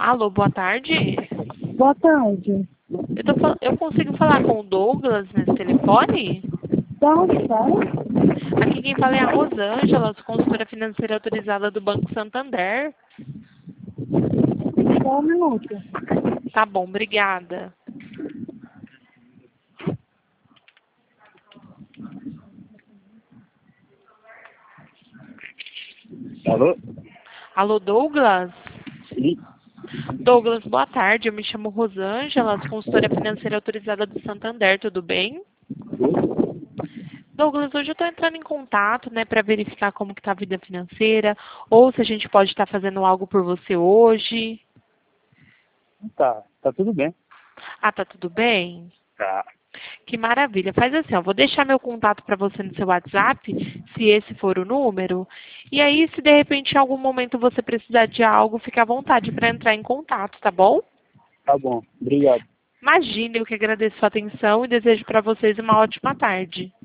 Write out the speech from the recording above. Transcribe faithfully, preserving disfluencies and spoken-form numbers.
Alô, boa tarde. Boa tarde. Eu, tô, fal- eu consigo falar com o Douglas nesse telefone? Da onde fala? Aqui quem fala é a Rosângela, consultora financeira autorizada do Banco Santander. Só um minuto. Tá bom, obrigada. Alô? Alô, Douglas? Sim. Douglas, boa tarde. Eu me chamo Rosângela, consultora financeira autorizada do Santander, tudo bem? Douglas, hoje eu estou entrando em contato, né, para verificar como que tá a vida financeira, ou se a gente pode estar fazendo algo por você hoje. Tá, tá tudo bem. Ah, tá tudo bem? Tá. Que maravilha. Faz assim, ó, vou deixar meu contato para você no seu WhatsApp, se esse for o número. E aí, se de repente em algum momento você precisar de algo, fique à vontade para entrar em contato, tá bom? Tá bom. Obrigado. Imagine, eu que agradeço a sua atenção e desejo para vocês uma ótima tarde.